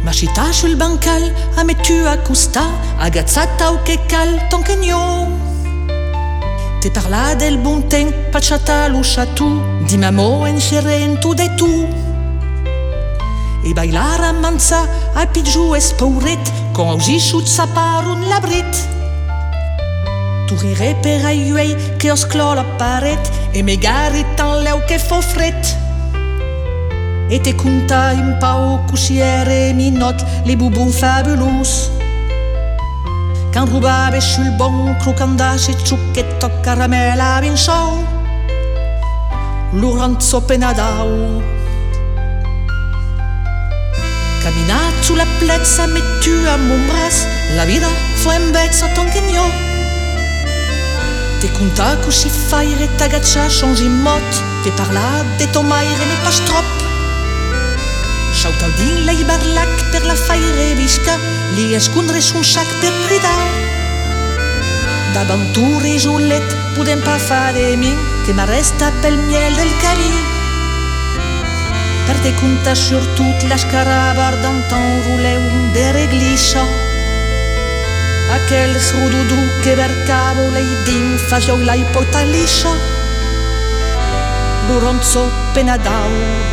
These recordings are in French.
Machita sul bancal, a metu a custa, agazzata o che cal, ton cagnon. Te parla del bon temps, pacciata lo chatou, di mamo en xeren tu de tu. E bailar a mansa, a pigiu espauret, con augi xut saparun la brit. Tu rire per aiuei, che osclo la paret, e megari tan leu che fo fret. E te conta un pau cusiere minot, les boubons fabulous. Quand rubabe sul bon crocandage e ciucchetto caramella vinciò. Lorenzo Penadao. Camminat sulla plezza, mettu a mon bras, la vida fu un bezzo ton cagnò. Te conta così faire, t'agaccia, changi mot, te parla de ton maire, mais pas trop. Schauta din lei barlac per la faire visca, li escondre son chac per cridar. D'aventure e jolet, podem pas fa de mi, que m'arresta pel miel del camí. Per te conta sur tot l'escarabar d'antan roleu de regliscia. Aquels rodoudou que vercavo lei din fagiau lai pota liscia. Lorenzo Penadao.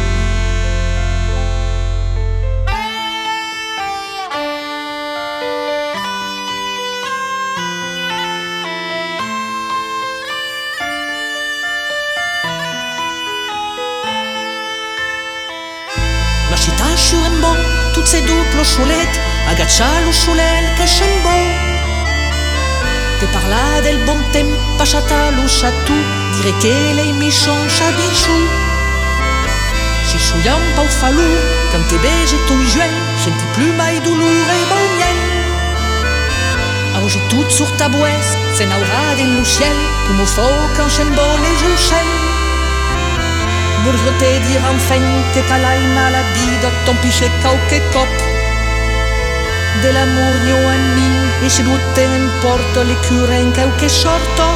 Machita sur un bon, toutes ces doubles cholettes, agaccia lo cholel che scembo. Te parla del bon tem, pachata lo chatou, dire che lei mi change bichou. Si chouia un pau falou, quand te bege ton juel, senti plus mai dolor e bon miel. Augi tout sur ta boes, se n'aura din lo ciel, come fo quand scembo le jouchel. Voglio te dire enfin que calaina la vida ton piche qualche cop. De l'amour nio a mi, e se tu te importa le cure in qualche sorto.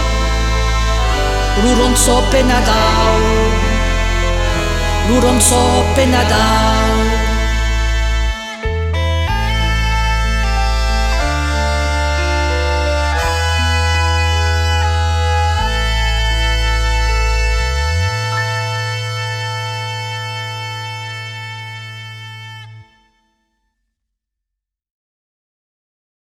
Lorenzo Penadao. Lorenzo Penadao.